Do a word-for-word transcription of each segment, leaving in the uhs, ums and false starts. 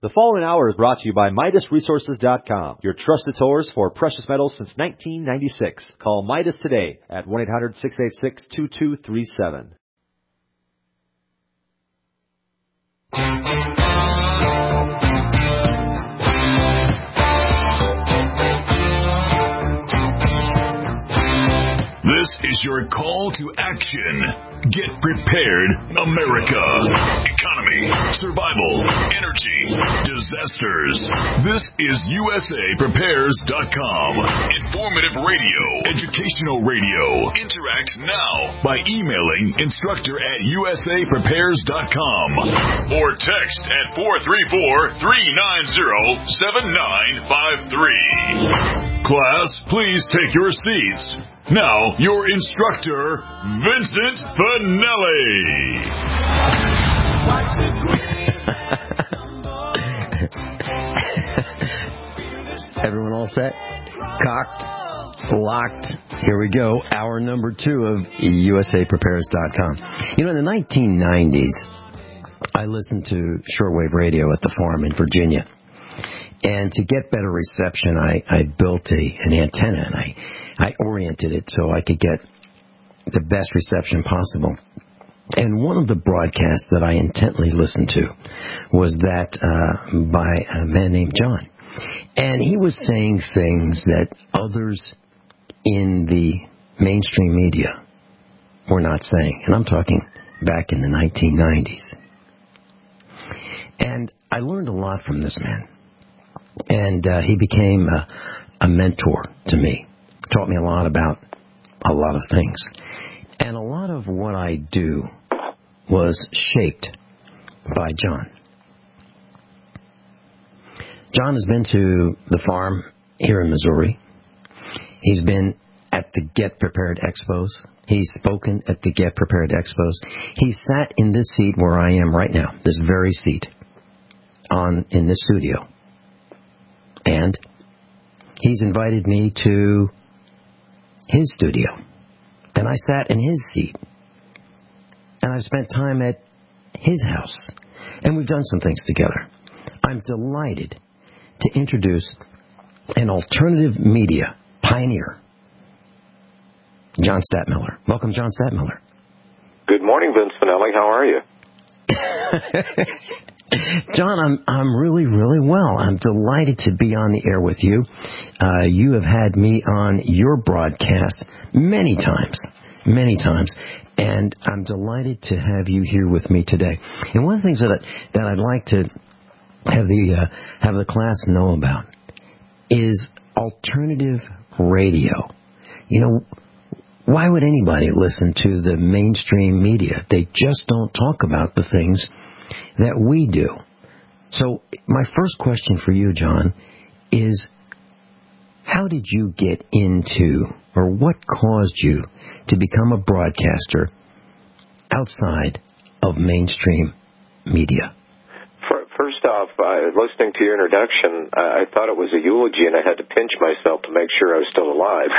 The following hour is brought to you by Midas Resources dot com, your trusted source for precious metals since nineteen ninety-six. Call Midas today at one eight hundred, six eight six, two two three seven. This is your call to action. Get prepared, America. Economy, survival, energy, disasters. This is U S A Prepares dot com. Informative radio, educational radio. Interact now by emailing instructor at U S A Prepares dot com or text at four three four, three nine zero, seven nine five three. Class, please take your seats. Now, your instructor, Vincent Finelli. Everyone all set? Cocked? Locked? Here we go. Hour number two of U S A Prepares dot com. You know, in the nineteen nineties, I listened to shortwave radio at the farm in Virginia. And to get better reception, I, I built a, an antenna, and I, I oriented it so I could get the best reception possible. And one of the broadcasts that I intently listened to was that uh, by a man named John. And he was saying things that others in the mainstream media were not saying. And I'm talking back in the nineteen nineties. And I learned a lot from this man. And uh, he became a, a mentor to me. Taught me a lot about a lot of things. And a lot of what I do was shaped by John. John has been to the farm here in Missouri. He's been at the Get Prepared Expos. He's spoken at the Get Prepared Expos. He sat in this seat where I am right now, this very seat, on in this studio. And he's invited me to his studio. And I sat in his seat. And I've spent time at his house. And we've done some things together. I'm delighted to introduce an alternative media pioneer, John Stadtmiller. Welcome, John Stadtmiller. Good morning, Vince Finelli. How are you? John, I'm I'm really, really well. I'm delighted to be on the air with you. Uh, you have had me on your broadcast many times, many times, and I'm delighted to have you here with me today. And one of the things that I, that I'd like to have the uh, have the class know about is alternative radio. You know, why would anybody listen to the mainstream media? They just don't talk about the things that we do. So my first question for you, John, is how did you get into, or what caused you to become a broadcaster outside of mainstream media? First off, uh, listening to your introduction, uh, I thought it was a eulogy, and I had to pinch myself to make sure I was still alive.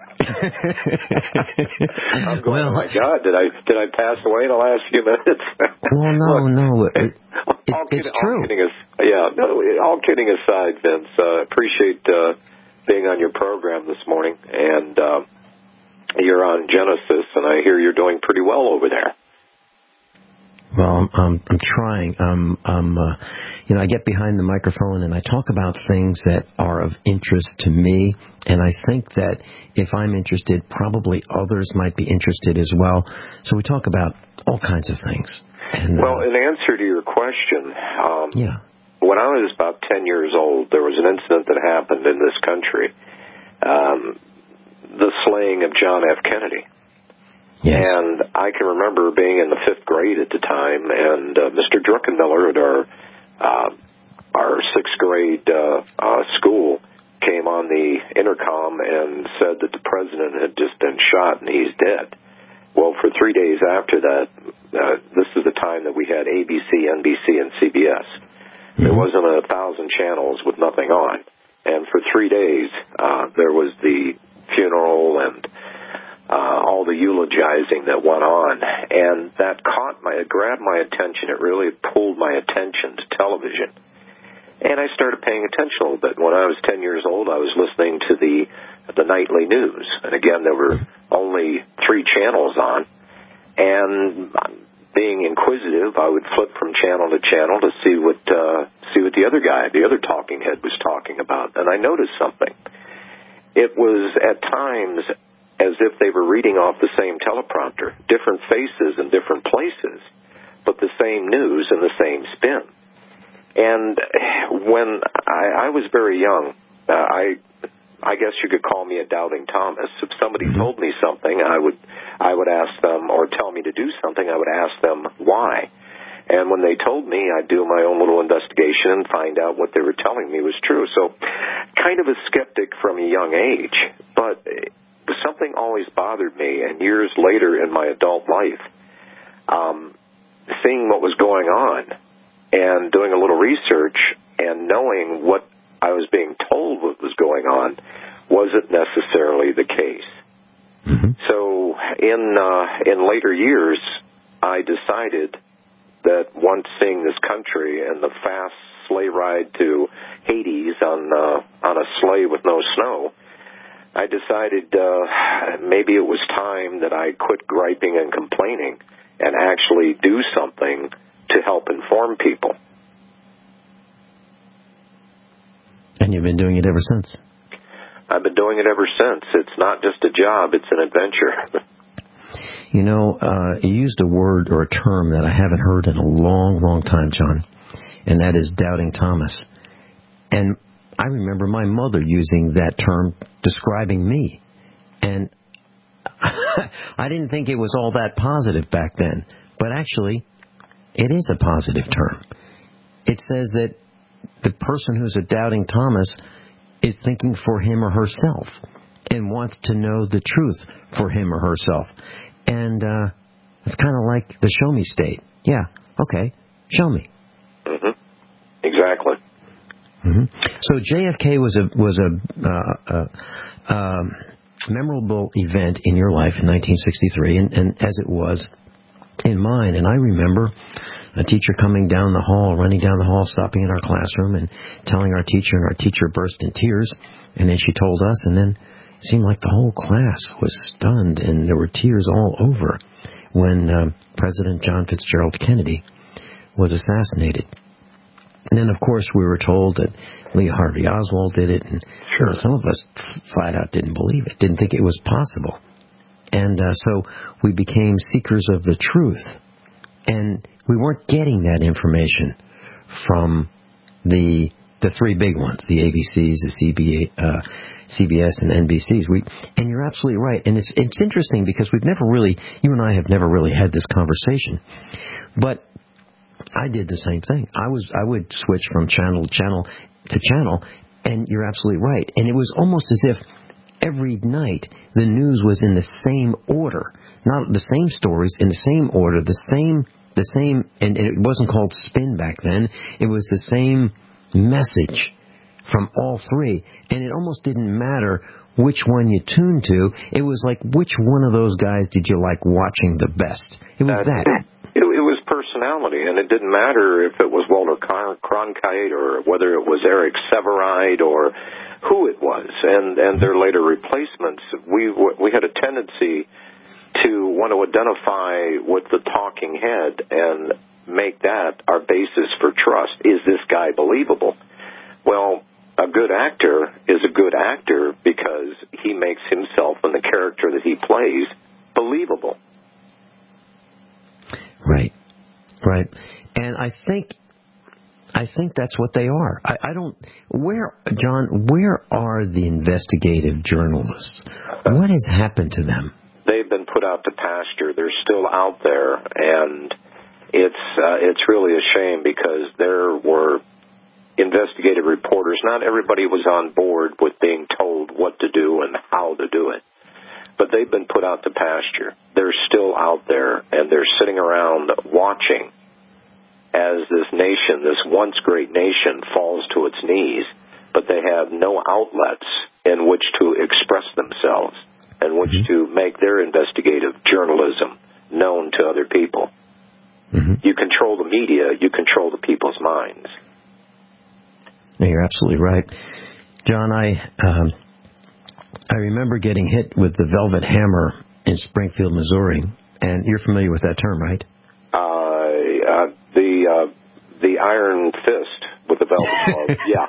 I'm going, well, oh my God, did I did I pass away in the last few minutes? Well, no, Look, no, it, it, all it's kidding, true. All kidding, yeah, no, all kidding aside, Vince, uh, appreciate uh, being on your program this morning, and uh, you're on Genesis, and I hear you're doing pretty well over there. Well, I'm, I'm trying. Um, um, uh, you know, I get behind the microphone and I talk about things that are of interest to me, and I think that if I'm interested, probably others might be interested as well. So we talk about all kinds of things. And, well, uh, in answer to your question, um, yeah. when I was about ten years old, there was an incident that happened in this country, um, the slaying of John F. Kennedy. Yes. And I can remember being in the fifth grade at the time, and uh, Mister Druckenmiller at our uh, our sixth grade uh, uh, school came on the intercom and said that the president had just been shot and he's dead. Well, for three days after that, uh, this is the time that we had A B C, N B C, and C B S. Mm-hmm. There wasn't a thousand channels with nothing on. And for three days, uh, there was the funeral and Uh, all the eulogizing that went on, and that caught my, it grabbed my attention. It really pulled my attention to television. And I started paying attention a little bit. When I was ten years old, I was listening to the the nightly news. And again, there were only three channels on. And being inquisitive, I would flip from channel to channel to see what uh, see what the other guy, the other talking head, was talking about. And I noticed something. It was at times as if they were reading off the same teleprompter, different faces in different places, but the same news and the same spin. And when I, I was very young, uh, I I guess you could call me a doubting Thomas. If somebody told me something, I would I would ask them, or tell me to do something, I would ask them why. And when they told me, I'd do my own little investigation and find out what they were telling me was true. So kind of a skeptic from a young age, but something always bothered me. And years later in my adult life, um, seeing what was going on and doing a little research and knowing what I was being told what was going on wasn't necessarily the case. Mm-hmm. So in uh, in later years, I decided that once seeing this country and the fast sleigh ride to Hades on uh, on a sleigh with no snow, I decided uh, maybe it was time that I quit griping and complaining and actually do something to help inform people. And you've been doing it ever since. I've been doing it ever since. It's not just a job, it's an adventure. You know, uh, you used a word or a term that I haven't heard in a long, long time, John, and that is doubting Thomas. And I remember my mother using that term describing me. And I didn't think it was all that positive back then. But actually, it is a positive term. It says that the person who's a doubting Thomas is thinking for him or herself and wants to know the truth for him or herself. And uh, it's kind of like the show me state. Yeah, okay, show me. Mm-hmm. Exactly. Mm-hmm. So J F K was a was a, uh, a, a memorable event in your life in nineteen sixty-three, and, and as it was in mine. And I remember a teacher coming down the hall, running down the hall, stopping in our classroom and telling our teacher, and our teacher burst in tears. And then she told us, and then it seemed like the whole class was stunned, and there were tears all over when uh, President John Fitzgerald Kennedy was assassinated. And then, of course, we were told that Lee Harvey Oswald did it, and sure, some of us flat out didn't believe it, didn't think it was possible. And uh, so we became seekers of the truth. And we weren't getting that information from the the three big ones, the A B Cs, the C B A, uh, C B S, and N B Cs. We, and you're absolutely right. And it's it's interesting because we've never really, you and I have never really had this conversation. But I did the same thing. I was I would switch from channel to channel to channel, and you're absolutely right. And it was almost as if every night the news was in the same order, not the same stories in the same order, the same the same, and it wasn't called spin back then. It was the same message from all three, and it almost didn't matter which one you tuned to. It was like, which one of those guys did you like watching the best? It was uh, that. It, it was personality, and it didn't matter if it was Walter Cronkite or whether it was Eric Sevareid or who it was, and, and their later replacements. We we had a tendency to want to identify with the talking head and make that our basis for trust. Is this guy believable? Well, a good actor is a good actor because he makes himself and the character that he plays believable. Right, right. And I think I think that's what they are. I, I don't, where, John, where are the investigative journalists? What has happened to them? They've been put out to pasture. They're still out there, and it's uh, it's really a shame because there were investigative reporters. Not everybody was on board with being told what to do and how to do it, but they've been put out to pasture. They're still out there, and they're sitting around watching as this nation, this once great nation, falls to its knees, but they have no outlets in which to express themselves and which mm-hmm. to make their investigative journalism known to other people. Mm-hmm. You control the media, you control the people's minds. No, you're absolutely right. John, I um, I remember getting hit with the velvet hammer in Springfield, Missouri. And you're familiar with that term, right? Uh, uh, the uh, the iron fist with the velvet glove. Yeah.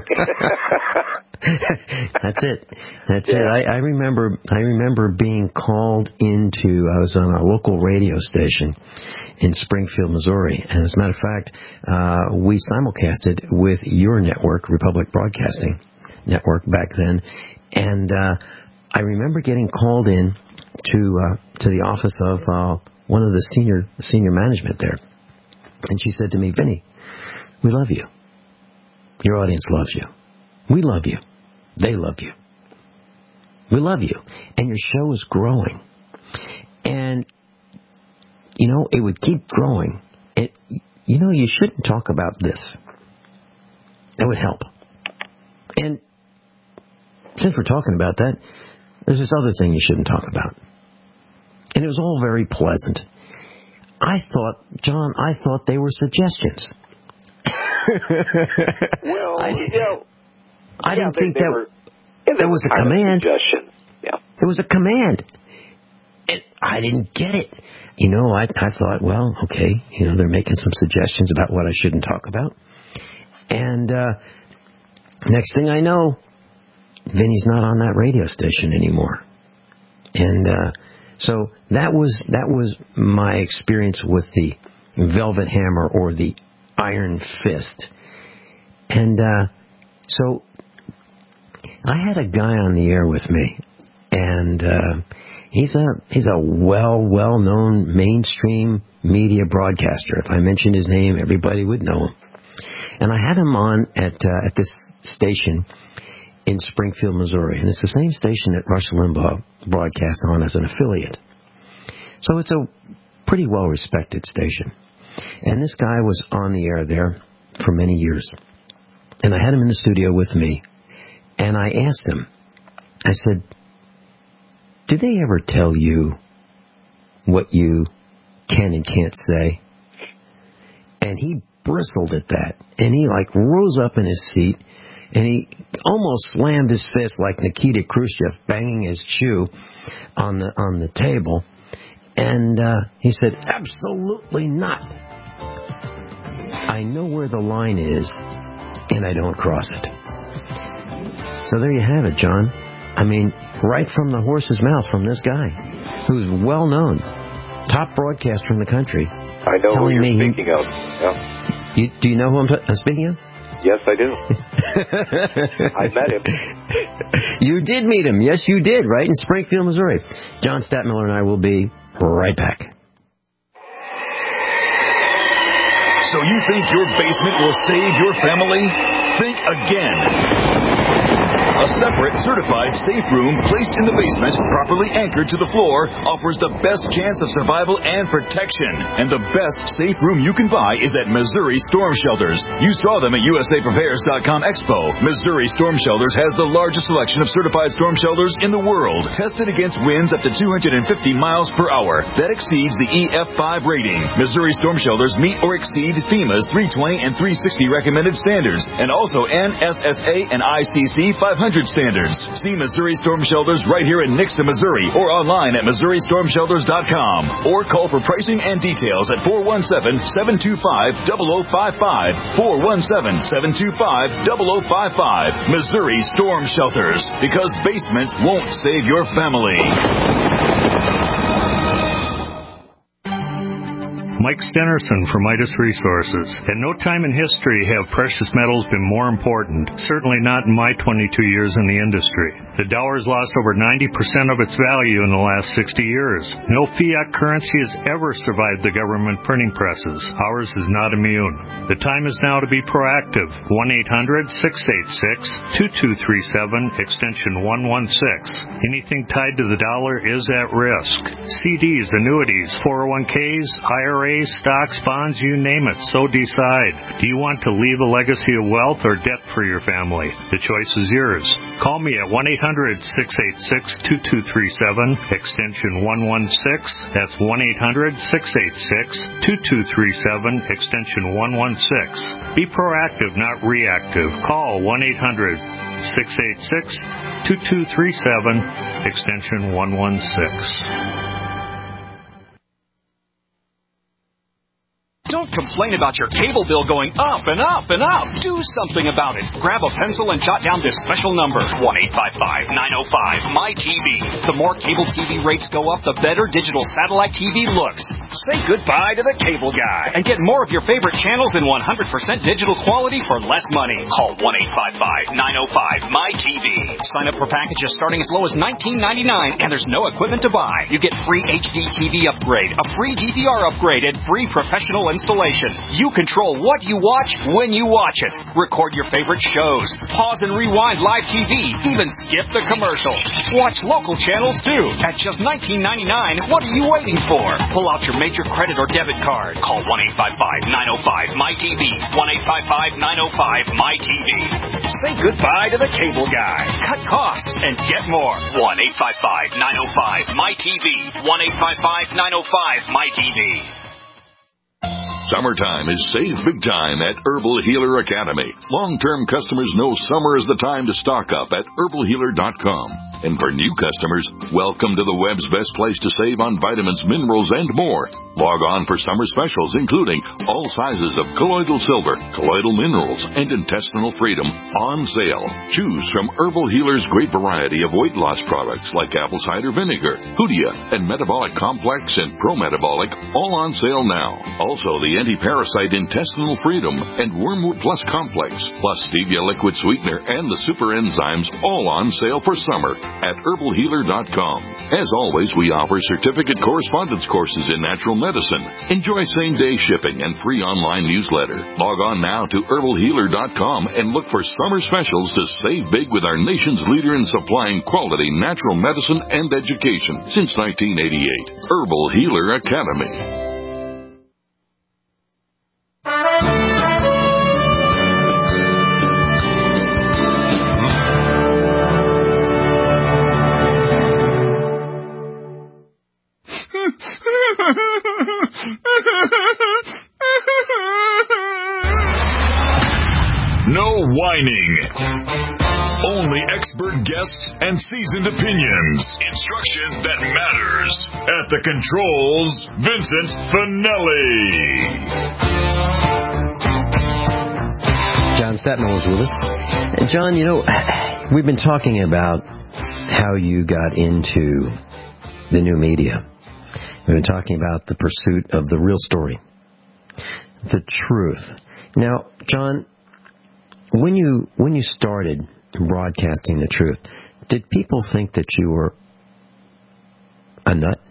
That's it. That's yeah. it. I, I remember. I remember being called into. I was on a local radio station in Springfield, Missouri, and as a matter of fact, uh, we simulcasted with your network, Republic Broadcasting Network, back then, and uh, I remember getting called in to uh, to the office of uh, one of the senior senior management there, and she said to me, "Vinny, we love you. Your audience loves you. We love you. They love you. We love you, and your show is growing." And you know, it would keep growing. It, you know, you shouldn't talk about this. That would help. And since we're talking about that, there's this other thing you shouldn't talk about. And it was all very pleasant. I thought, John, I thought they were suggestions. well, I, you know, I yeah, didn't they, think they that were, yeah, there was a command. Suggestion. Yeah. There was a command. And I didn't get it. You know, I, I thought, well, okay, you know, they're making some suggestions about what I shouldn't talk about. And uh, next thing I know, Vinny's not on that radio station anymore. And uh, so that was that was my experience with the velvet hammer or the iron fist. And uh, so I had a guy on the air with me, and uh, he's a he's a well well known mainstream media broadcaster. If I mentioned his name, everybody would know him. And I had him on at uh, at this station in Springfield, Missouri, and it's the same station that Rush Limbaugh broadcasts on as an affiliate. So it's a pretty well-respected station. And this guy was on the air there for many years. And I had him in the studio with me, and I asked him, I said, "Do they ever tell you what you can and can't say?" And he bristled at that, and he like rose up in his seat, and he almost slammed his fist like Nikita Khrushchev banging his shoe on the on the table. And uh, he said, "Absolutely not. I know where the line is, and I don't cross it." So there you have it, John. I mean, right from the horse's mouth from this guy, who's well known, top broadcaster in the country. I know who you're speaking he, of. Yeah. You, do you know who I'm, t- I'm speaking of? Yes, I do. I met him. You did meet him. Yes, you did, right in Springfield, Missouri. John Stadtmiller and I will be right back. So you think your basement will save your family? Think again. A separate, certified safe room placed in the basement, properly anchored to the floor, offers the best chance of survival and protection. And the best safe room you can buy is at Missouri Storm Shelters. You saw them at U S A Prepares dot com Expo. Missouri Storm Shelters has the largest selection of certified storm shelters in the world, tested against winds up to two hundred fifty miles per hour. That exceeds the E F five rating. Missouri Storm Shelters meet or exceed FEMA's three twenty and three sixty recommended standards, and also N S S A and I C C five hundred standards. See Missouri Storm Shelters right here in Nixa, Missouri, or online at Missouri Storm Shelters dot com, or call for pricing and details at four one seven, seven two five, zero zero five five, four one seven, seven two five, zero zero five five. Missouri Storm Shelters, because basements won't save your family. Mike Stenerson from Midas Resources. At no time in history have precious metals been more important, certainly not in my twenty-two years in the industry. The dollar has lost over ninety percent of its value in the last sixty years. No fiat currency has ever survived the government printing presses. Ours is not immune. The time is now to be proactive. one eight hundred, six eight six, two two three seven, extension one one six. Anything tied to the dollar is at risk. C Ds, annuities, four oh one Ks, I R As, Ras, stocks, bonds, you name it. So decide. Do you want to leave a legacy of wealth or debt for your family? The choice is yours. Call me at one eight hundred six eight six two two three seven, extension one one six. That's one eight hundred six eight six two two three seven, extension one one six. Be proactive, not reactive. Call one eight hundred six eight six two two three seven, extension one one six. Don't complain about your cable bill going up and up and up. Do something about it. Grab a pencil and jot down this special number, one eight five five nine oh five M Y T V. The more cable T V rates go up, the better digital satellite T V looks. Say goodbye to the cable guy and get more of your favorite channels in one hundred percent digital quality for less money. Call one eight five five nine oh five M Y T V. Sign up for packages starting as low as nineteen ninety-nine, and there's no equipment to buy. You get free H D T V upgrade, a free D V R upgrade, and free professional installation. You control what you watch when you watch it. Record your favorite shows. Pause and rewind live T V. Even skip the commercials. Watch local channels too. At just nineteen ninety-nine, what are you waiting for? Pull out your major credit or debit card. Call one eight five five nine oh five M Y T V. one eight five five nine oh five M Y T V. Say goodbye to the cable guy. Cut costs and get more. one eight five five nine oh five M Y T V. one eight five five nine oh five M Y T V. Summertime is save big time at Herbal Healer Academy. Long-term customers know summer is the time to stock up at herbal healer dot com. And for new customers, welcome to the web's best place to save on vitamins, minerals, and more. Log on for summer specials, including all sizes of colloidal silver, colloidal minerals, and intestinal freedom on sale. Choose from Herbal Healer's great variety of weight loss products like apple cider vinegar, Hoodia, and Metabolic Complex and Pro-Metabolic, all on sale now. Also, the anti-parasite intestinal freedom and Wormwood Plus Complex, plus Stevia liquid sweetener and the super enzymes, all on sale for summer at herbal healer dot com. As always, we offer certificate correspondence courses in natural medicine. Enjoy same-day shipping and free online newsletter. Log on now to herbal healer dot com and look for summer specials to save big with our nation's leader in supplying quality natural medicine and education since nineteen eighty-eight. Herbal Healer Academy. No whining. Only expert guests and seasoned opinions. Instruction that matters. At the controls, Vincent Finelli. John Statman was with us. And John, you know, we've been talking about how you got into the new media. We've been talking about the pursuit of the real story, the truth. Now, John, when you when you started broadcasting the truth, did people think that you were a nut?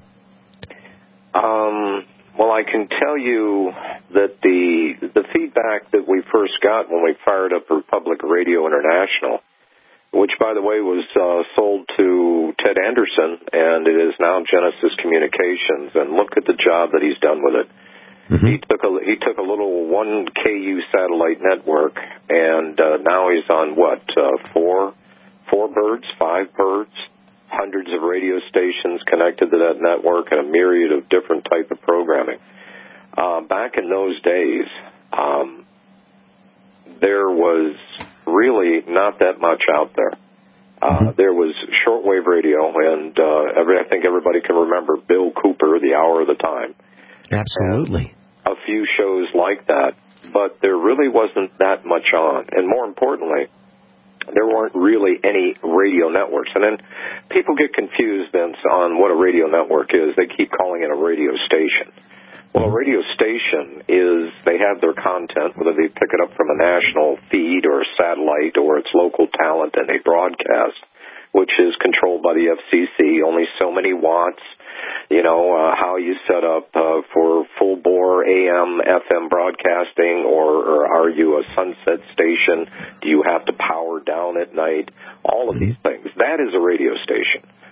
Um, well, I can tell you that the the feedback that we first got when we fired up Republic Radio International, which, by the way, was uh, sold to Ted Anderson, and it is now Genesis Communications, and look at the job that he's done with it. Mm-hmm. He took a he took a little one K U satellite network, and uh, now he's on what uh, four four birds, five birds, hundreds of radio stations connected to that network, and a myriad of different type of programming. Uh, back in those days, um, there was really not that much out there. Uh, mm-hmm. There was shortwave radio, and uh, every, I think everybody can remember Bill Cooper, The Hour of the Time. Absolutely. And a few shows like that, but there really wasn't that much on. And more importantly, there weren't really any radio networks. And then people get confused, Vince, on what a radio network is. They keep calling it a radio station. Well, a radio station is, they have their content, whether they pick it up from a national feed or a satellite or it's local talent, and they broadcast, which is controlled by the F C C, only so many watts, you know, uh, how you set up uh, for full-bore A M, F M broadcasting, or, or are you a sunset station? Do you have to power down at night? All of these things. That is a radio station.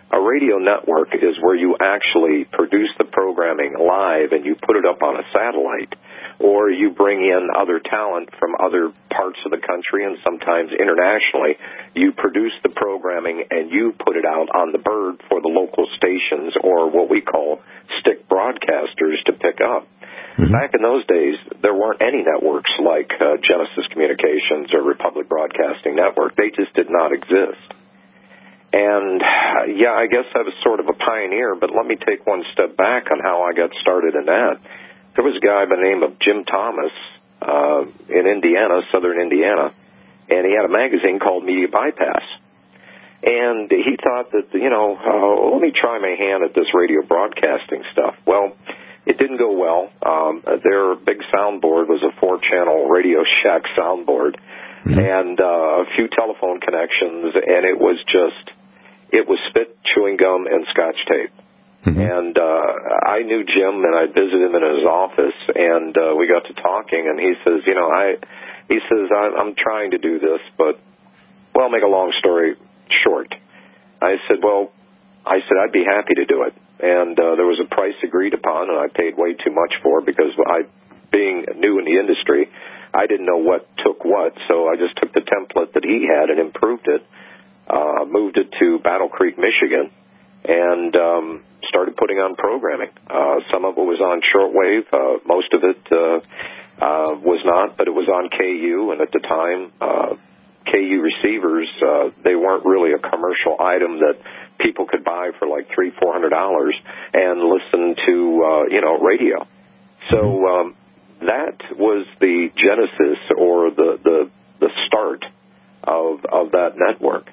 A radio network is where you actually produce the programming live and you put it up on a satellite, or you bring in other talent from other parts of the country and sometimes internationally. You produce the programming and you put it out on the bird for the local stations, or what we call stick broadcasters, to pick up. Mm-hmm. Back in those days, there weren't any networks like uh, Genesis Communications or Republic Broadcasting Network. They just did not exist. And, uh, yeah, I guess I was sort of a pioneer, but let me take one step back on how I got started in that. There was a guy by the name of Jim Thomas uh, in Indiana, southern Indiana, and he had a magazine called Media Bypass. And he thought that, you know, uh, let me try my hand at this radio broadcasting stuff. Well, it didn't go well. Um, their big soundboard was a four-channel Radio Shack soundboard, mm-hmm. and uh, a few telephone connections, and it was just, it was spit, chewing gum, and Scotch tape. Mm-hmm. And uh, I knew Jim, and I visited him in his office, and uh, we got to talking, and he says, you know, I, he says, I'm trying to do this, but, well, make a long story short. I said, well, I said, I'd be happy to do it. And uh, there was a price agreed upon, and I paid way too much for it because I, being new in the industry, I didn't know what took what, so I just took the template that he had and improved it, uh, moved it to Battle Creek, Michigan, and um, started putting on programming. Uh, some of it was on shortwave. Uh, most of it uh, uh, was not, but it was on K U, and at the time, uh, K U receivers, uh, they weren't really a commercial item that people could buy for like three, four hundred dollars and listen to, uh, you know, radio. So um, that was the genesis or the the, the start of of that network.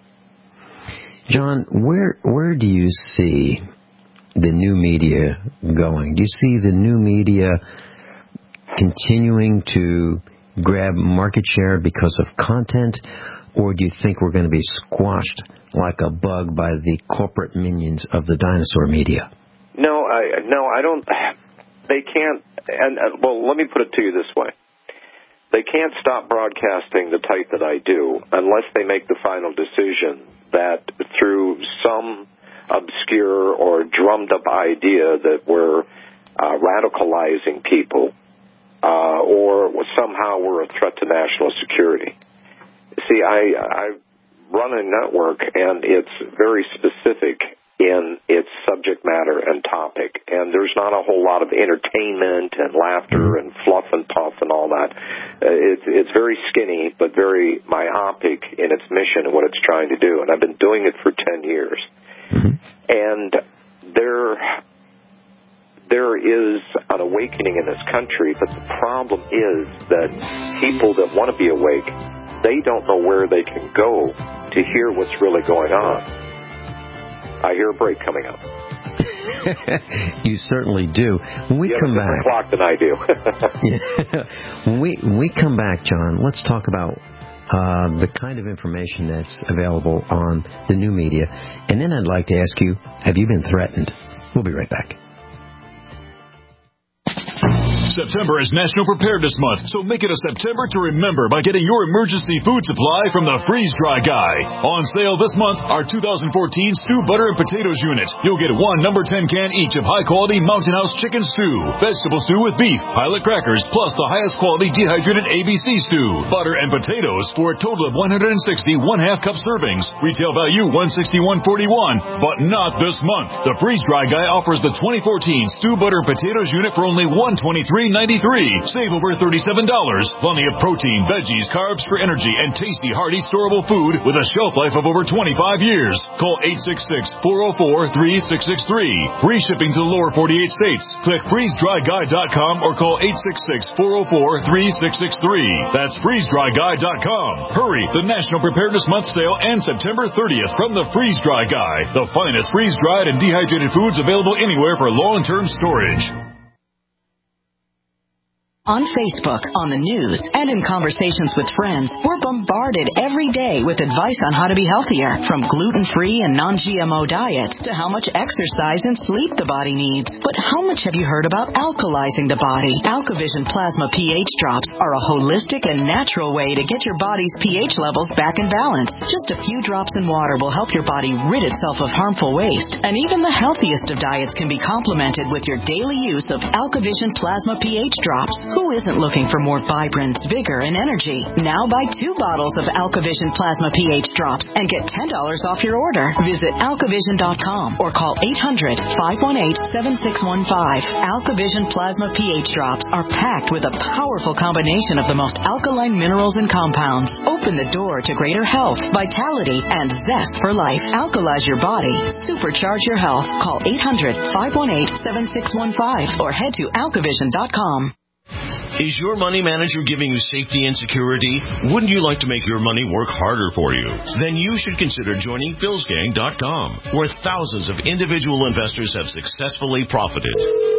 John, where where do you see the new media going? Do you see the new media continuing to grab market share because of content, or do you think we're going to be squashed like a bug by the corporate minions of the dinosaur media? No, I no, I don't. They can't. And uh, well, let me put it to you this way: they can't stop broadcasting the type that I do unless they make the final decision that through some obscure or drummed-up idea that we're uh, radicalizing people, uh, or somehow we're a threat to national security. See, I, I run a network, and it's very specific in its subject matter and topic, and there's not a whole lot of entertainment and laughter and fluff and puff and all that. Uh, it's, it's very skinny, but very myopic in its mission and what it's trying to do, and I've been doing it for ten years. And there, there is an awakening in this country, but the problem is that people that want to be awake, they don't know where they can go to hear what's really going on. I hear a break coming up. You certainly do. When we you come have a different back, clock than I do. when we when we come back, John, let's talk about uh, the kind of information that's available on the new media, and then I'd like to ask you: have you been threatened? We'll be right back. September is National Preparedness Month, so make it a September to remember by getting your emergency food supply from the Freeze Dry Guy. On sale this month, our two thousand fourteen Stew Butter and Potatoes Unit. You'll get one number ten can each of high-quality Mountain House chicken stew, vegetable stew with beef, pilot crackers, plus the highest quality dehydrated A B C stew, butter and potatoes for a total of one hundred sixty one-half cup servings. Retail value one hundred sixty-one dollars and forty-one cents, but not this month. The Freeze Dry Guy offers the twenty fourteen Stew Butter and Potatoes Unit for only one hundred twenty-three dollars and ninety-three cents. Save over thirty-seven dollars. Plenty of protein, veggies, carbs for energy, and tasty, hearty, storable food with a shelf life of over twenty-five years. Call eight six six, four oh four, three six six three. Free shipping to the lower forty-eight states. Click freeze dry guy dot com or call eight six six, four oh four, three six six three. That's freeze dry guy dot com. Hurry! The National Preparedness Month sale ends September thirtieth from the Freeze Dry Guy. The finest freeze-dried and dehydrated foods available anywhere for long-term storage. On Facebook, on the news, and in conversations with friends, we're bombarded every day with advice on how to be healthier, from gluten-free and non-G M O diets to how much exercise and sleep the body needs. But how much have you heard about alkalizing the body? AlkaVision Plasma pH drops are a holistic and natural way to get your body's pH levels back in balance. Just a few drops in water will help your body rid itself of harmful waste. And even the healthiest of diets can be complemented with your daily use of AlkaVision Plasma pH drops. Who isn't looking for more vibrance, vigor, and energy? Now buy two bottles of AlkaVision Plasma pH drops and get ten dollars off your order. Visit alkavision dot com or call eight hundred, five one eight, seven six one five. AlkaVision Plasma pH drops are packed with a powerful combination of the most alkaline minerals and compounds. Open the door to greater health, vitality, and zest for life. Alkalize your body. Supercharge your health. Call eight hundred, five one eight, seven six one five or head to alkavision dot com. Is your money manager giving you safety and security? Wouldn't you like to make your money work harder for you? Then you should consider joining Phils Gang dot com, where thousands of individual investors have successfully profited.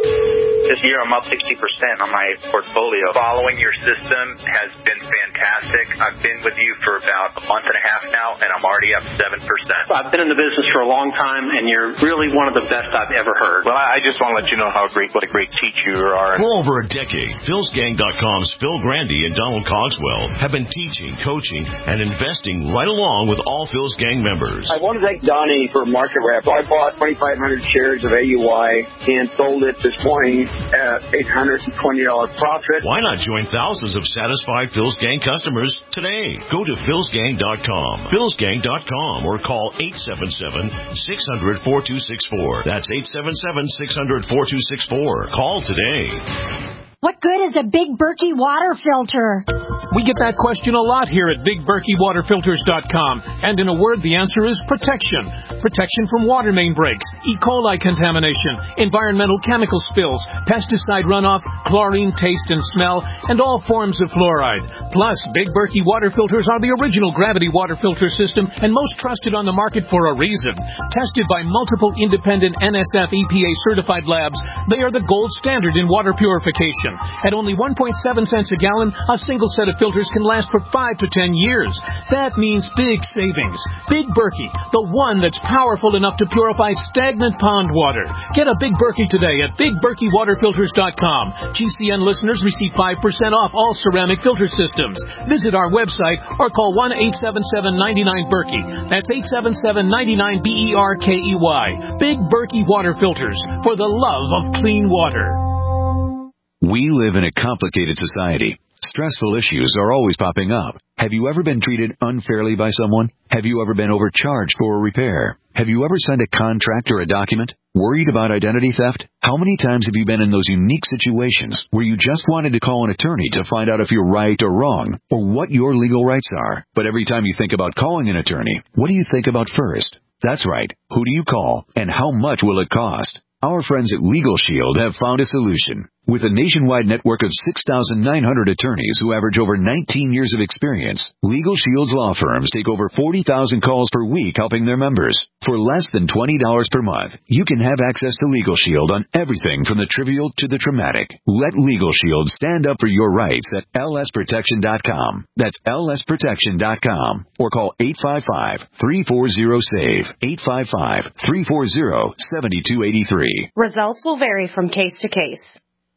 This year I'm up sixty percent on my portfolio. Following your system has been fantastic. I've been with you for about a month and a half now, and I'm already up seven percent. I've been in the business for a long time, and you're really one of the best I've ever heard. Well, I just want to let you know how great, what a great teacher you are. For over a decade, Phils Gang dot com's Phil Grandy and Donald Cogswell have been teaching, coaching, and investing right along with all Phil's Gang members. I want to thank Donnie for market rep. I bought twenty-five hundred shares of A U I and sold it this morning at eight hundred twenty dollars profit. Why not join thousands of satisfied Phil's Gang customers today? Go to Phils Gang dot com, Phils Gang dot com, or call eight seven seven, six hundred, four two six four. That's eight seven seven, six hundred, four two six four. Call today. What good is a Big Berkey water filter? We get that question a lot here at Big Berkey Water Filters dot com. And in a word, the answer is protection. Protection from water main breaks, E. coli contamination, environmental chemical spills, pesticide runoff, chlorine taste and smell, and all forms of fluoride. Plus, Big Berkey water filters are the original gravity water filter system and most trusted on the market for a reason. Tested by multiple independent N S F E P A certified labs, they are the gold standard in water purification. At only one point seven cents a gallon, a single set of filters can last for five to ten years. That means big savings. Big Berkey, the one that's powerful enough to purify stagnant pond water. Get a Big Berkey today at Big Berkey Water Filters dot com. G C N listeners receive five percent off all ceramic filter systems. Visit our website or call one eight seven seven, nine nine, Berkey. That's eight seven seven, nine nine, B E R K E Y. Big Berkey Water Filters, for the love of clean water. We live in a complicated society. Stressful issues are always popping up. Have you ever been treated unfairly by someone? Have you ever been overcharged for a repair? Have you ever signed a contract or a document? Worried about identity theft? How many times have you been in those unique situations where you just wanted to call an attorney to find out if you're right or wrong, or what your legal rights are? But every time you think about calling an attorney, what do you think about first? That's right. Who do you call, and how much will it cost? Our friends at Legal Shield have found a solution. With a nationwide network of six thousand nine hundred attorneys who average over nineteen years of experience, Legal Shield's law firms take over forty thousand calls per week helping their members. For less than twenty dollars per month, you can have access to Legal Shield on everything from the trivial to the traumatic. Let Legal Shield stand up for your rights at L S protection dot com. That's L S protection dot com. Or call eight five five, three four zero, S A V E, eight five five, three four zero, seven two eight three. Results will vary from case to case.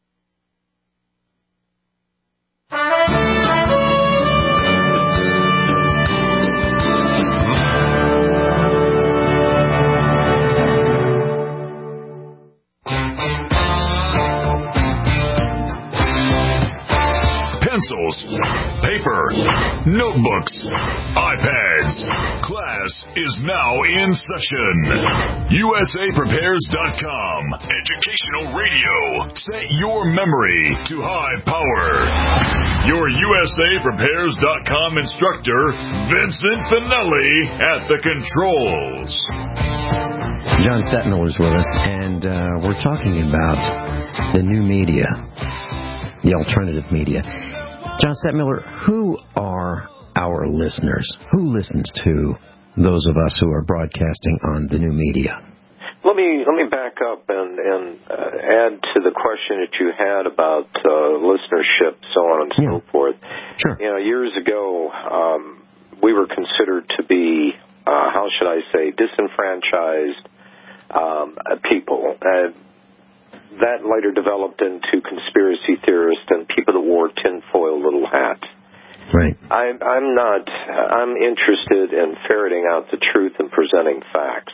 Pencils, paper, notebooks, iPads. Class is now in session. U S A Prepares dot com. Educational radio. Set your memory to high power. Your U S A Prepares dot com instructor, Vincent Finelli, at the controls. John Stettmiller is with us, and uh, we're talking about the new media, the alternative media. John Stettmiller, who are our listeners? Who listens to those of us who are broadcasting on the new media? Let me let me back back up and, and uh, add to the question that you had about uh, listenership, so on and yeah. so forth. Sure. You know, years ago, um, we were considered to be, uh, how should I say, disenfranchised um, people. Uh, that later developed into conspiracy theorists and people that wore tinfoil little hats. Right. I, I'm not. I'm interested in ferreting out the truth and presenting facts.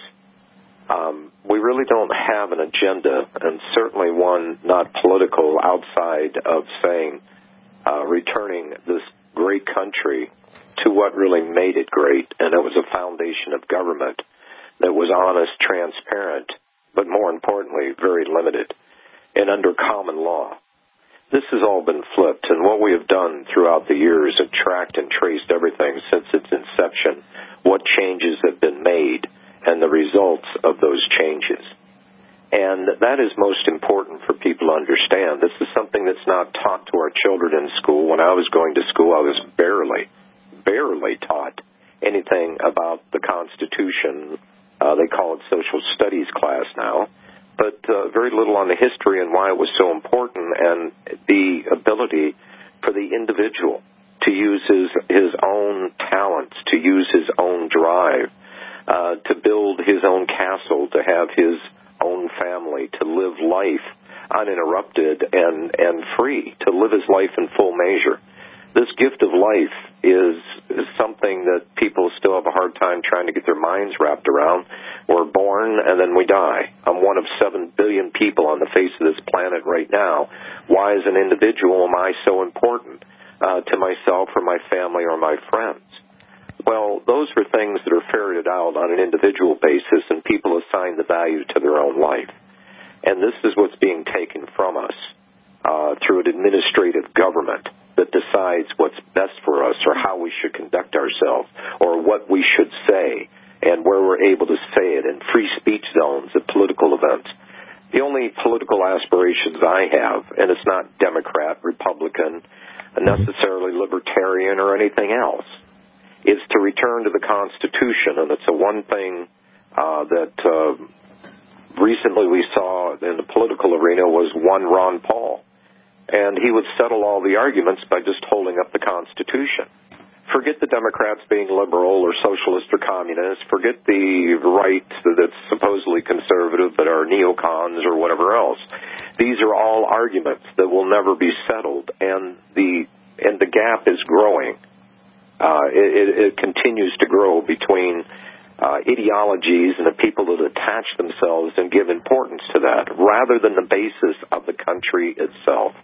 Um, we really don't have an agenda, and certainly one not political, outside of saying uh, returning this great country to what really made it great, and it was a foundation of government that was honest, transparent, but more importantly, very limited, and under common law. This has all been flipped, and what we have done throughout the years and tracked and traced everything since its inception, what changes have been made, and the results of those changes. And that is most important for people to understand. This is something that's not taught to our children in school. When I was going to school, I was barely, barely taught anything about the Constitution. Uh, they call it social studies class now. But uh, very little on the history and why it was so important, and the ability for the individual to use his, his own talents, to use his own drive, uh, to build his own castle, to have his own family, to live life uninterrupted and, and free, to live his life in full measure. This gift of life is, is something that people still have a hard time trying to get their minds wrapped around. We're born and then we die. I'm one of seven billion people on the face of this planet right now. Why, as an individual, am I so important uh, to myself or my family or my friends? Well, those are things that are ferreted out on an individual basis, and people assign the value to their own life. And this is what's being taken from us uh, through an administrative government that decides what's best for us or how we should conduct ourselves or what we should say and where we're able to say it in free speech zones at political events. The only political aspirations I have, and it's not Democrat, Republican, necessarily libertarian or anything else, is to return to the Constitution. And it's a one thing uh, that uh, recently we saw in the political arena was one Ron Paul. And he would settle all the arguments by just holding up the Constitution. Forget the Democrats being liberal or socialist or communist. Forget the right that's supposedly conservative but are neocons or whatever else. These are all arguments that will never be settled, and the and the gap is growing. Uh, it, it, it continues to grow between uh, ideologies and the people that attach themselves and give importance to that rather than the basis of the country itself.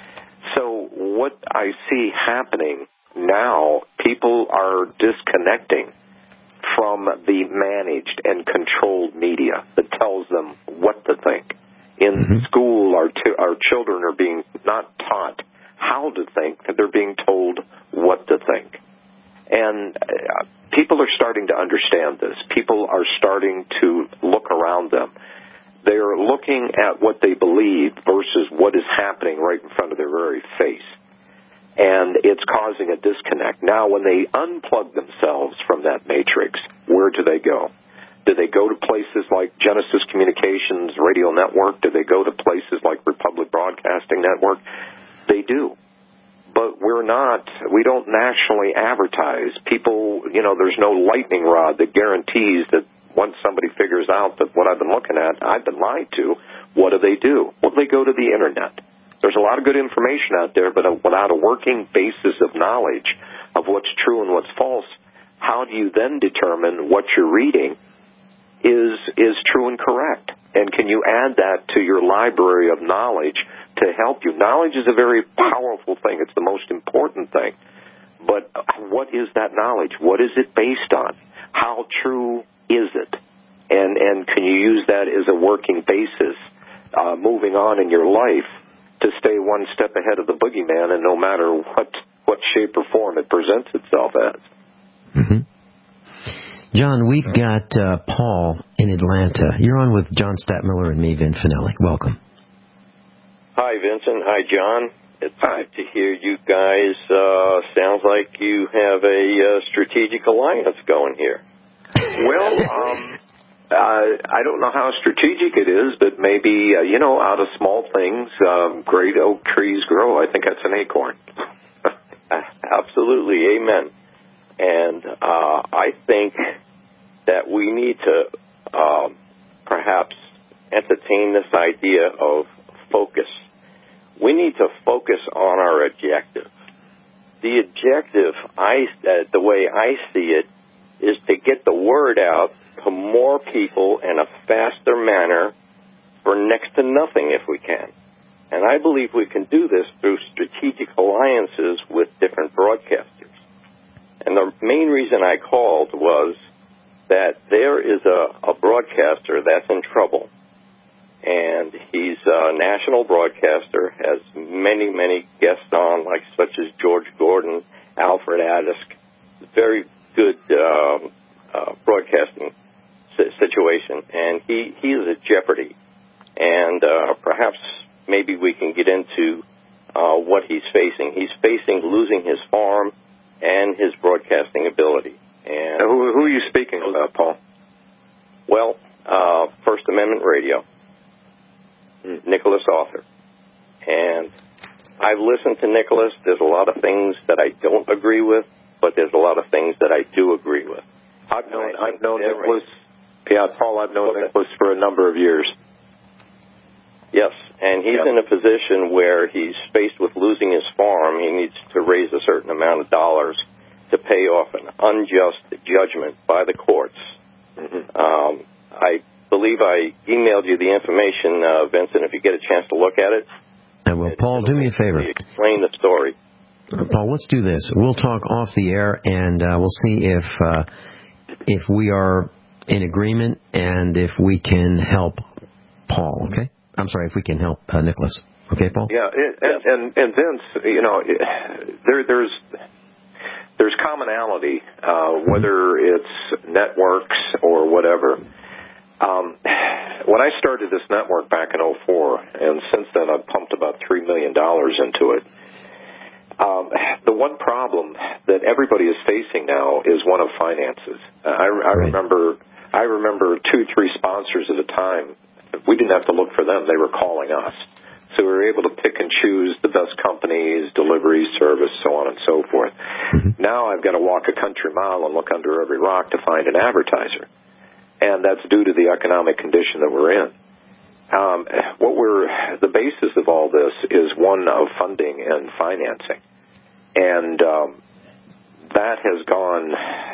So what I see happening now, people are disconnecting from the managed and controlled media that tells them what to think. In mm-hmm. school, our, t- our children are being not taught how to think, that they're being told what to think. And uh, people are starting to understand this. People are starting to look around them. They're looking at what they believe versus what is happening right in front of their very face. And it's causing a disconnect. Now, when they unplug themselves from that matrix, where do they go? Do they go to places like Genesis Communications Radio Network? Do they go to places like Republic Broadcasting Network? They do. But we're not, we don't nationally advertise. People, you know, there's no lightning rod that guarantees that once somebody figures out that what I've been looking at, I've been lied to, what do they do? Well, they go to the Internet. There's a lot of good information out there, but without a working basis of knowledge of what's true and what's false, how do you then determine what you're reading is is true and correct? And can you add that to your library of knowledge to help you? Knowledge is a very powerful thing. It's the most important thing. But what is that knowledge? What is it based on? How true is it? And and can you use that as a working basis uh, moving on in your life to stay one step ahead of the boogeyman, and no matter what, what shape or form it presents itself as? Mm-hmm. John, we've got uh, Paul in Atlanta. You're on with John Stadtmiller and me, Vin Finelli. Welcome. Hi, Vincent. Hi, John. It's good to hear you guys. Uh, sounds like you have a uh, strategic alliance going here. Well, um, I don't know how strategic it is, but maybe, uh, you know, out of small things, um, great oak trees grow. I think that's an acorn. Absolutely. Amen. And uh, I think that we need to um, perhaps entertain this idea of focus. We need to focus on our objective. The objective, I, uh, the way I see it, is to get the word out to more people in a faster manner for next to nothing if we can. And I believe we can do this through strategic alliances with different broadcasters. And the main reason I called was that there is a, a broadcaster that's in trouble. And he's a national broadcaster, has many, many guests on, like such as George Gordon, Alfred Adisk, very good um, uh, broadcasting situation, and he, he is at jeopardy. And uh, perhaps maybe we can get into uh, what he's facing. He's facing losing his farm and his broadcasting ability. And now, who, who are you speaking about, Paul? Well, uh, First Amendment Radio, mm. Nicholas Arthur. And I've listened to Nicholas. There's a lot of things that I don't agree with, but there's a lot of things that I do agree with. I've known, I've known Nicholas. Yeah, Paul, I've known Nicholas for a number of years. Yes, and he's yeah. in a position where he's faced with losing his farm. He needs to raise a certain amount of dollars to pay off an unjust judgment by the courts. Mm-hmm. Um, I believe I emailed you the information, uh, Vincent, if you get a chance to look at it. And well, Paul, do me a favor. Explain the story. Uh, Paul, let's do this. We'll talk off the air, and uh, we'll see if uh, if we are in agreement and if we can help Paul, okay? I'm sorry, if we can help uh, Nicholas. Okay, Paul? Yeah, and, and, and Vince, you know, there, there's there's commonality, uh, whether it's networks or whatever. Um, when I started this network back in oh four, and since then I've pumped about three million dollars into it, um, the one problem that everybody is facing now is one of finances. I, I right. remember... I remember two, three sponsors at a time. We didn't have to look for them. They were calling us. So we were able to pick and choose the best companies, delivery, service, so on and so forth. Mm-hmm. Now I've got to walk a country mile and look under every rock to find an advertiser. And that's due to the economic condition that we're in. Um, what we're, the basis of all this is one of funding and financing. And um, that has gone,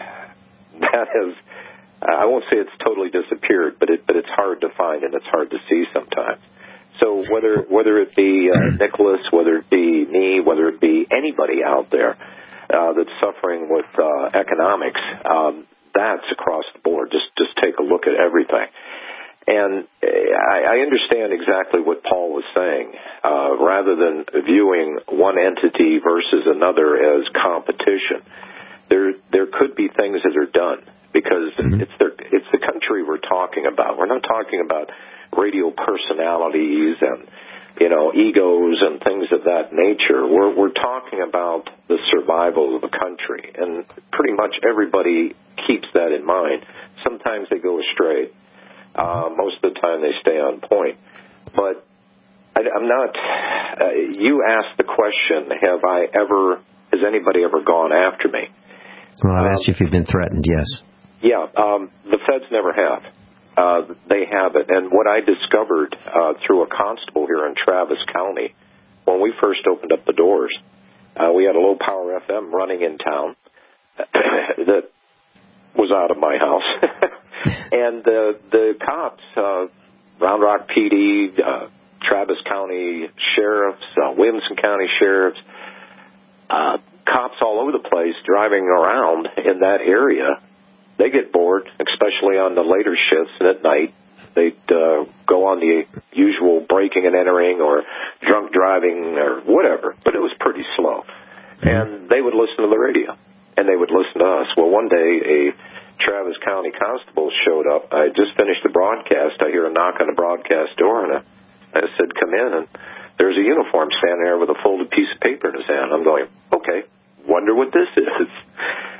that has... I won't say it's totally disappeared, but it but it's hard to find and it's hard to see sometimes. So whether whether it be uh, Nicholas, whether it be me, whether it be anybody out there uh, that's suffering with uh, economics, um, that's across the board. Just just take a look at everything. And I, I understand exactly what Paul was saying. Uh, rather than viewing one entity versus another as competition, there there could be things that are done. Because mm-hmm. it's the it's the country we're talking about. We're not talking about radio personalities and, you know, egos and things of that nature. We're we're talking about the survival of the country, and pretty much everybody keeps that in mind. Sometimes they go astray. Uh, most of the time they stay on point. But I, I'm not. Uh, you asked the question: Have I ever? Has anybody ever gone after me? Well, I've asked you if you've been threatened. Yes. Yeah, um, the feds never have. Uh, they haven't. And what I discovered uh, through a constable here in Travis County, when we first opened up the doors, uh, we had a low-power F M running in town that was out of my house. And the, the cops, uh, Round Rock P D, uh, Travis County sheriffs, uh, Williamson County sheriffs, uh, cops all over the place driving around in that area, they get bored, especially on the later shifts and at night. They'd uh, go on the usual breaking and entering or drunk driving or whatever, but it was pretty slow. And they would listen to the radio, and they would listen to us. Well, one day a Travis County constable showed up. I just finished the broadcast. I hear a knock on the broadcast door, and I, I said, come in, and there's a uniform standing there with a folded piece of paper in his hand. I'm going, okay, wonder what this is.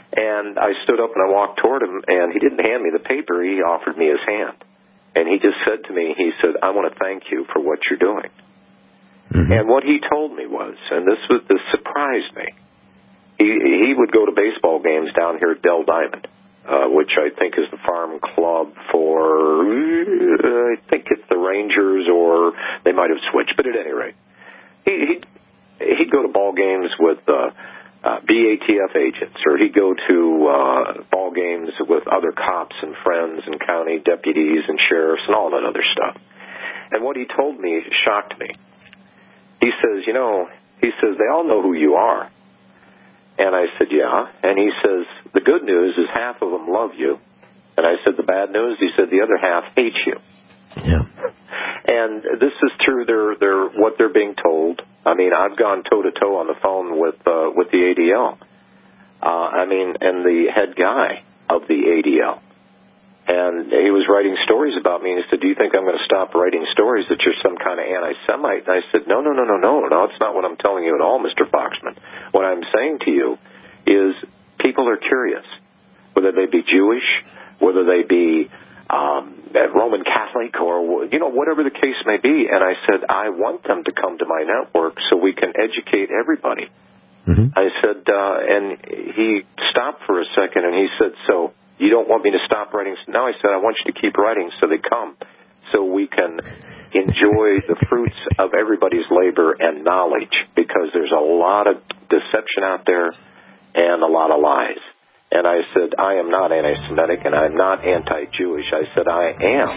And I stood up and I walked toward him, and he didn't hand me the paper. He offered me his hand. And he just said to me, he said, I want to thank you for what you're doing. Mm-hmm. And what he told me was, and this was this surprised me, he, he would go to baseball games down here at Dell Diamond, uh, which I think is the farm club for, uh, I think it's the Rangers, or they might have switched, but at any rate, he, he'd, he'd go to ball games with uh, uh, B A T F agents, or he'd go to uh, ball games with other cops and friends and county deputies and sheriffs and all that other stuff. And what he told me shocked me. He says, you know, he says, they all know who you are. And I said, yeah. And he says, the good news is half of them love you. And I said, the bad news? He said, the other half hate you. Yeah. And this is through their, their what they're being told. I mean, I've gone toe-to-toe on the phone with uh, with the A D L. Uh, I mean, and the head guy of the A D L. And he was writing stories about me, and he said, do you think I'm going to stop writing stories that you're some kind of anti-Semite? And I said, no, no, no, no, no, no, it's not what I'm telling you at all, Mister Foxman. What I'm saying to you is people are curious, whether they be Jewish, whether they be um, Roman Catholic, or, you know, whatever the case may be. And I said, I want them to come to my network so we can educate everybody. Mm-hmm. I said, uh, and he stopped for a second, and he said, so you don't want me to stop writing? No, I said, I want you to keep writing so they come, so we can enjoy the fruits of everybody's labor and knowledge, because there's a lot of deception out there and a lot of lies. And I said, I am not anti-Semitic, and I'm not anti-Jewish. I said, I am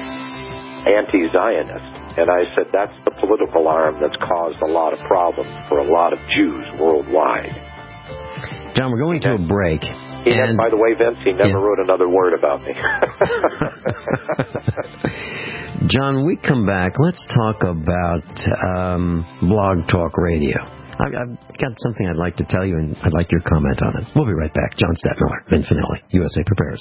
anti-Zionist. And I said, that's the political arm that's caused a lot of problems for a lot of Jews worldwide. John, we're going to a break. He and, by the way, Vince, he never yeah. wrote another word about me. John, we come back. Let's talk about um, Blog Talk Radio. I, I've got something I'd like to tell you, and I'd like your comment on it. We'll be right back. John Stadtmiller, Vin Finelli, U S A Prepares.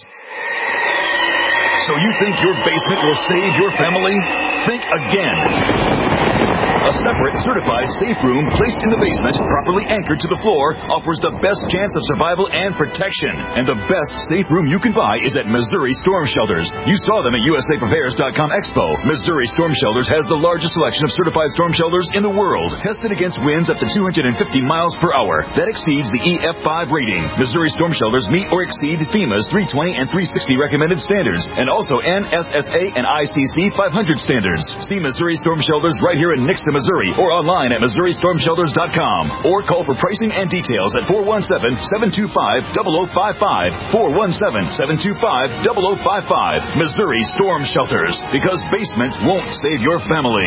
So you think your basement will save your family? Think again. A separate, certified safe room placed in the basement, properly anchored to the floor, offers the best chance of survival and protection. And the best safe room you can buy is at Missouri Storm Shelters. You saw them at U S A Prepares dot com Expo. Missouri Storm Shelters has the largest selection of certified storm shelters in the world, tested against winds up to two hundred fifty miles per hour. That exceeds the E F five rating. Missouri Storm Shelters meet or exceed FEMA's three twenty and three sixty recommended standards, and also N S S A and I C C five hundred standards. See Missouri Storm Shelters right here in Nixon, Missouri, or online at Missouri Storm Shelters dot com, or call for pricing and details at four one seven, seven two five, zero zero five five, four one seven, seven two five, zero zero five five. Missouri Storm Shelters, because basements won't save your family.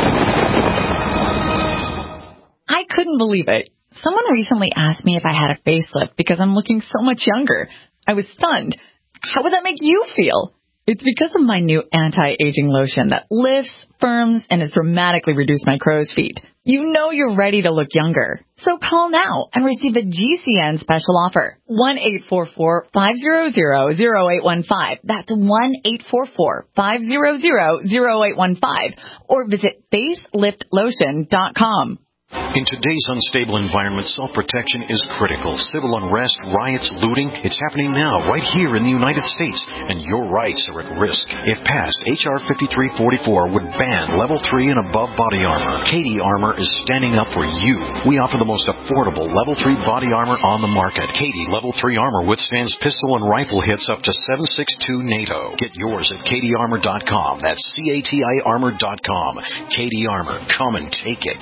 I couldn't believe it. Someone recently asked me if I had a facelift because I'm looking so much younger. I was stunned. How would that make you feel? It's because of my new anti-aging lotion that lifts, firms, and has dramatically reduced my crow's feet. You know you're ready to look younger. So call now and receive a G C N special offer. one eight four four, five zero zero, zero eight one five. That's one eight four four, five zero zero, zero eight one five. Or visit facelift lotion dot com. In today's unstable environment, self-protection is critical. Civil unrest, riots, looting, it's happening now right here in the United States, and your rights are at risk. If passed, H R fifty-three forty-four would ban level three and above body armor. Katie Armor is standing up for you. We offer the most affordable level three body armor on the market. Katie level three armor withstands pistol and rifle hits up to seven six two NATO. Get yours at Katie Armor dot com. That's C A T I Armor dot com. Katie Armor. Come and take it.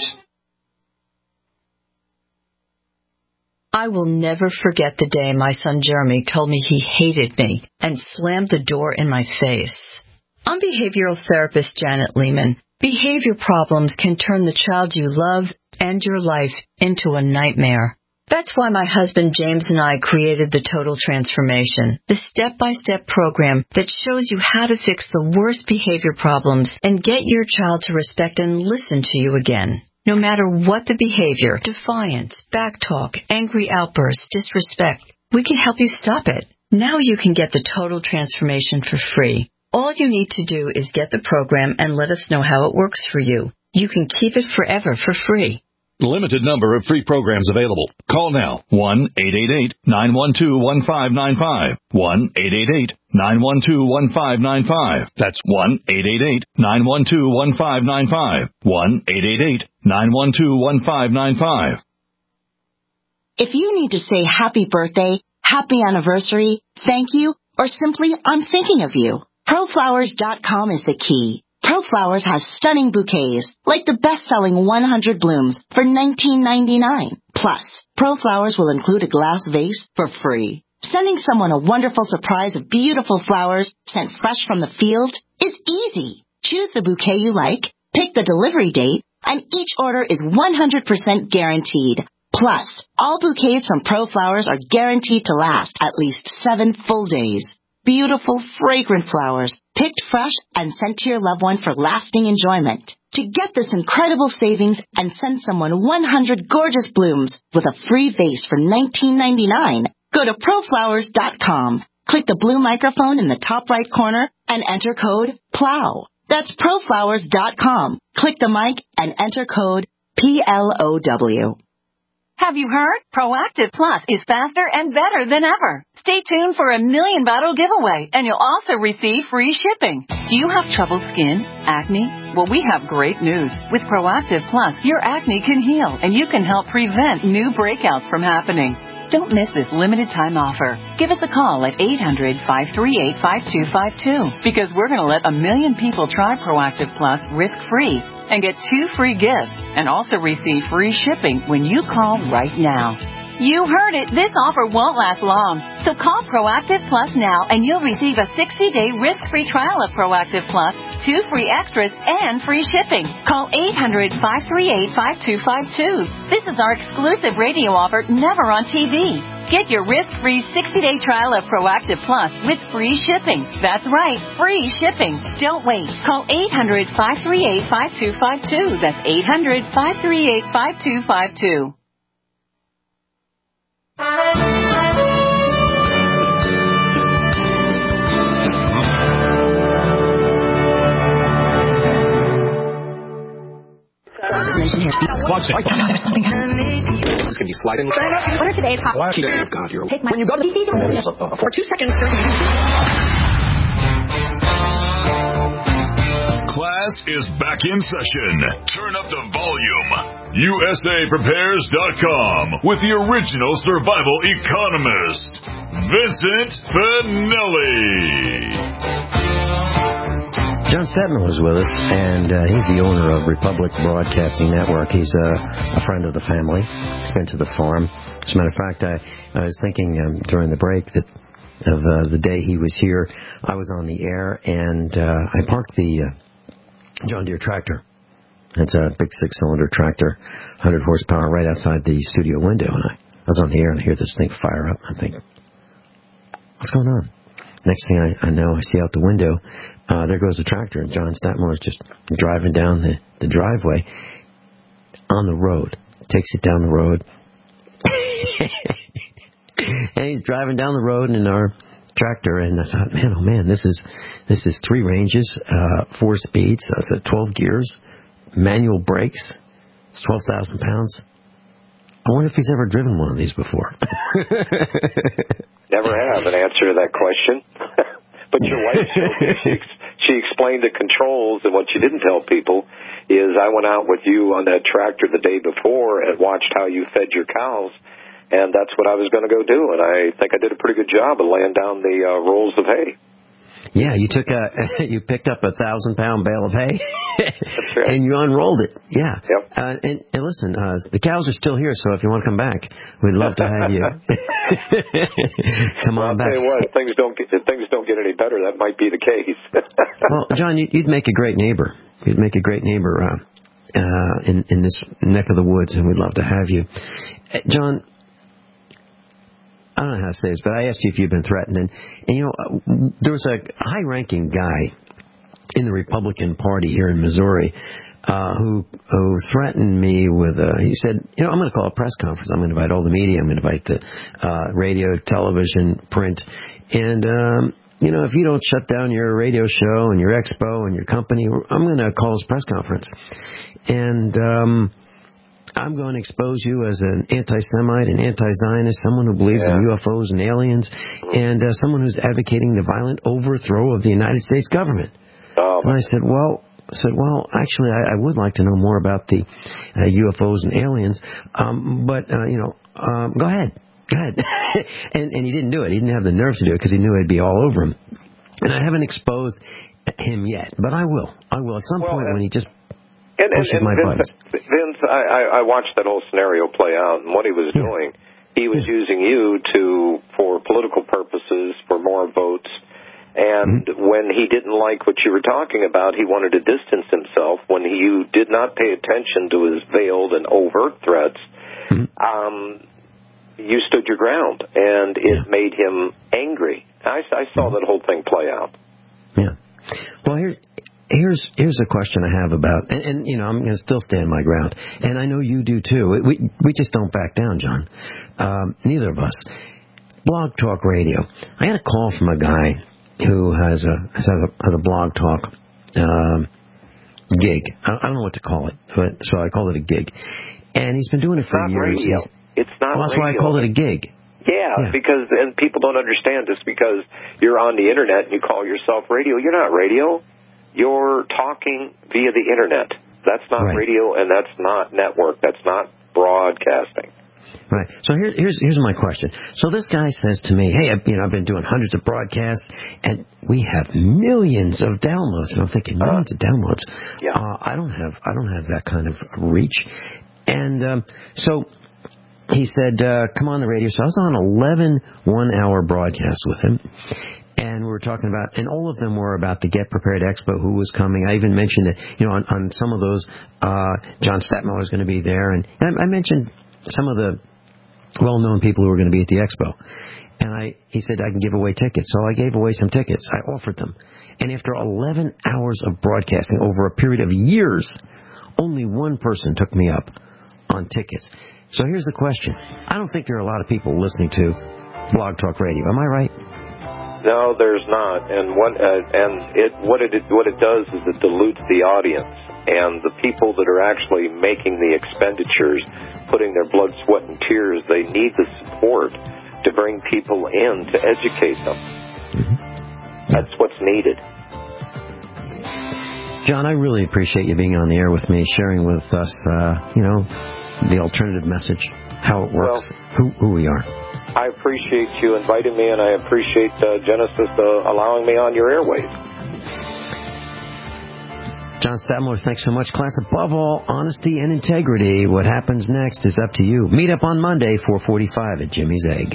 I will never forget the day my son Jeremy told me he hated me and slammed the door in my face. I'm behavioral therapist Janet Lehman. Behavior problems can turn the child you love and your life into a nightmare. That's why my husband James and I created the Total Transformation, the step-by-step program that shows you how to fix the worst behavior problems and get your child to respect and listen to you again. No matter what the behavior, defiance, backtalk, angry outbursts, disrespect, we can help you stop it. Now you can get the Total Transformation for free. All you need to do is get the program and let us know how it works for you. You can keep it forever for free. Limited number of free programs available. Call now. one eight eight eight, nine one two, one five nine five. one eight eight eight, nine one two, one five nine five. That's one eight eight eight, nine one two, one five nine five. one eight eight eight, nine one two, one five nine five. If you need to say happy birthday, happy anniversary, thank you, or simply I'm thinking of you, pro flowers dot com is the key. ProFlowers has stunning bouquets, like the best-selling one hundred blooms for nineteen ninety-nine. Plus, ProFlowers will include a glass vase for free. Sending someone a wonderful surprise of beautiful flowers sent fresh from the field is easy. Choose the bouquet you like, pick the delivery date, and each order is one hundred percent guaranteed. Plus, all bouquets from ProFlowers are guaranteed to last at least seven full days. Beautiful, fragrant flowers, picked fresh and sent to your loved one for lasting enjoyment. To get this incredible savings and send someone one hundred gorgeous blooms with a free vase for nineteen ninety-nine, go to pro flowers dot com. Click the blue microphone in the top right corner and enter code PLOW. That's pro flowers dot com. Click the mic and enter code P L O W. Have you heard? Proactive Plus is faster and better than ever. Stay tuned for a million bottle giveaway, and you'll also receive free shipping. Do you have troubled skin? Acne? Well, we have great news. With Proactive Plus, your acne can heal, and you can help prevent new breakouts from happening. Don't miss this limited time offer. Give us a call at eight hundred, five three eight, five two five two because we're going to let a million people try Proactive Plus risk-free and get two free gifts and also receive free shipping when you call right now. You heard it. This offer won't last long. So call Proactive Plus now and you'll receive a sixty-day risk-free trial of Proactive Plus, two free extras, and free shipping. Call eight hundred, five three eight, five two five two. This is our exclusive radio offer, never on T V. Get your risk-free sixty-day trial of Proactive Plus with free shipping. That's right, free shipping. Don't wait. Call eight hundred, five three eight, five two five two. That's eight hundred, five three eight, five two five two. Watch it. Oh, no, there's something happening. It's going to be sliding. What are today's hot Flash. Oh, God, you're... Take my... When you go to the... For two seconds, thirty. Class is back in session. Turn up the volume. U S A Prepares dot com with the original survival economist, Vincent Finelli. John Stadtmiller is with us, and uh, he's the owner of Republic Broadcasting Network. He's uh, a friend of the family. He's been to the farm. As a matter of fact, I, I was thinking um, during the break that of uh, the day he was here, I was on the air, and uh, I parked the uh, John Deere tractor. It's a big six-cylinder tractor, one hundred horsepower, right outside the studio window. And I, I was on the air and I hear this thing fire up. I'm thinking, what's going on? Next thing I, I know, I see out the window, uh, there goes the tractor, and John Stadtmiller's just driving down the, the driveway on the road. Takes it down the road. And he's driving down the road in our tractor, and I thought, man, oh man, this is this is three ranges, uh, four speeds, so it's twelve gears, manual brakes, it's twelve thousand pounds. I wonder if he's ever driven one of these before. Never have an answer to that question. But your wife, she, she explained the controls, and what she didn't tell people is I went out with you on that tractor the day before and watched how you fed your cows, and that's what I was going to go do, and I think I did a pretty good job of laying down the uh, rolls of hay. Yeah, you took a, you picked up a thousand pound bale of hay, That's right. and you unrolled it. Yeah. Yep. Uh, and, and listen, uh, the cows are still here, so if you want to come back, we'd love to have you. Come well, on I'll back. tell you what, if things don't get, if things don't get any better, that might be the case. Well, John, you'd make a great neighbor. You'd make a great neighbor uh, uh, in in this neck of the woods, and we'd love to have you, uh, John. I don't know how to say this, but I asked you if you've been threatened. And, and you know, there was a high-ranking guy in the Republican Party here in Missouri uh, who who threatened me with a, he said, you know, I'm going to call a press conference. I'm going to invite all the media. I'm going to invite the uh, radio, television, print. And, um, you know, if you don't shut down your radio show and your expo and your company, I'm going to call this press conference. And um, I'm going to expose you as an anti-Semite, an anti-Zionist, someone who believes Yeah. in U F Os and aliens, and uh, someone who's advocating the violent overthrow of the United States government. Oh, and I said, well, I said, well, actually, I, I would like to know more about the uh, U F Os and aliens, um, but, uh, you know, um, go ahead. Go ahead. and, and he didn't do it. He didn't have the nerve to do it because he knew I'd be all over him. And I haven't exposed him yet, but I will. I will at some well, point and, when he just and, and, pushes and my Vince, buttons. Vince, I, I, I watched that whole scenario play out, and what he was yeah. doing, he was yeah. using you to for political purposes, for more votes. And mm-hmm. when he didn't like what you were talking about, he wanted to distance himself. When he, you did not pay attention to his veiled and overt threats, mm-hmm. um, you stood your ground, and it yeah. made him angry. I, I saw mm-hmm. that whole thing play out. Yeah. Well, here, here's here's a question I have about, and, and you know, I'm going to still stand my ground, and I know you do too. We we just don't back down, John. Um, neither of us. Blog Talk Radio. I had a call from a guy who has a has a, has a blog talk um, gig. I, I don't know what to call it, but, so I call it a gig. And he's been doing it it's for not years. Radio. He's, it's not well, that's radio. why I call it a gig. Yeah, yeah, because and people don't understand this because you're on the internet and you call yourself radio. You're not radio. You're talking via the internet. That's not right. radio, and that's not network. That's not broadcasting. Right. So here, here's here's my question. So this guy says to me, "Hey, I've, you know, I've been doing hundreds of broadcasts, and we have millions of downloads." And I'm thinking, millions uh, of downloads. Yeah. Uh, I don't have I don't have that kind of reach. And um, so he said, uh, "Come on the radio." So I was on eleven one-hour broadcasts with him. And we were talking about, and all of them were about the Get Prepared Expo, who was coming. I even mentioned that, you know, on, on some of those, uh, John Stadtmiller is going to be there. And, and I, I mentioned some of the well-known people who were going to be at the expo. And I, he said I can give away tickets. So I gave away some tickets. I offered them. And after eleven hours of broadcasting over a period of years, only one person took me up on tickets. So here's the question. I don't think there are a lot of people listening to Blog Talk Radio. Am I right? No, there's not. And what uh, and it what it what it does is it dilutes the audience, and the people that are actually making the expenditures, putting their blood, sweat, and tears, they need the support to bring people in to educate them. Mm-hmm. That's what's needed. John, I really appreciate you being on the air with me, sharing with us, uh, you know, the alternative message, how it works, well, who who we are. I appreciate you inviting me, and I appreciate uh, Genesis uh, allowing me on your airwaves. John Stadtmiller, thanks so much. Class, above all, honesty and integrity. What happens next is up to you. Meet up on Monday, four forty-five at Jimmy's Egg.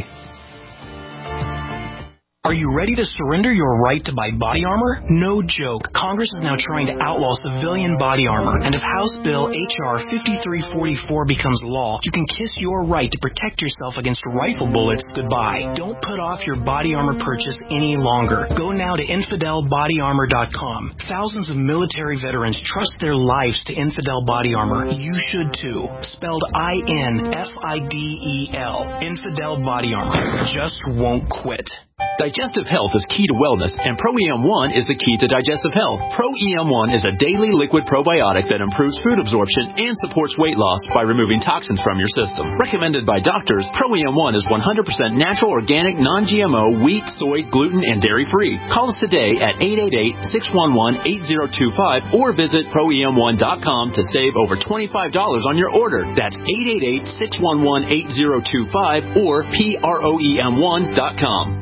Are you ready to surrender your right to buy body armor? No joke. Congress is now trying to outlaw civilian body armor. And if House Bill H R fifty-three forty-four becomes law, you can kiss your right to protect yourself against rifle bullets goodbye. Don't put off your body armor purchase any longer. Go now to infidel body armor dot com. Thousands of military veterans trust their lives to Infidel Body Armor. You should too. Spelled I N F I D E L. Infidel Body Armor. Just won't quit. Digestive health is key to wellness, and Pro E M one is the key to digestive health. Pro E M one is a daily liquid probiotic that improves food absorption and supports weight loss by removing toxins from your system. Recommended by doctors, Pro E M one is one hundred percent natural, organic, non G M O, wheat, soy, gluten, and dairy-free. Call us today at eight eight eight, six one one, eight zero two five or visit pro e m one dot com to save over twenty-five dollars on your order. That's eight eight eight, six one one, eight zero two five or pro e m one dot com.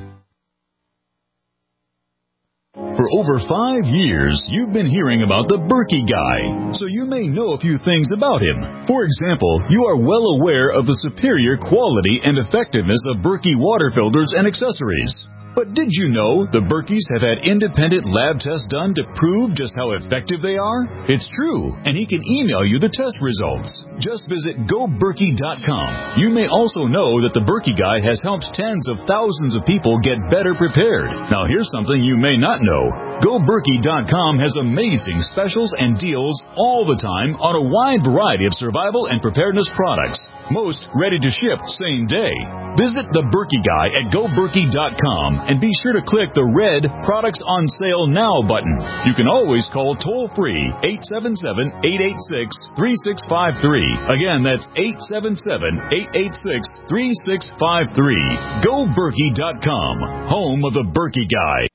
For over five years, you've been hearing about the Berkey Guy, so you may know a few things about him. For example, you are well aware of the superior quality and effectiveness of Berkey water filters and accessories. But did you know the Berkeys have had independent lab tests done to prove just how effective they are? It's true, and he can email you the test results. Just visit go berkey dot com. You may also know that the Berkey Guy has helped tens of thousands of people get better prepared. Now here's something you may not know. go berkey dot com has amazing specials and deals all the time on a wide variety of survival and preparedness products. Most ready to ship same day. Visit the Berkey Guy at go berkey dot com and be sure to click the red Products on Sale Now button. You can always call toll-free eight seven seven, eight eight six, three six five three. Again, that's eight seven seven, eight eight six, three six five three. go berkey dot com, home of the Berkey Guy.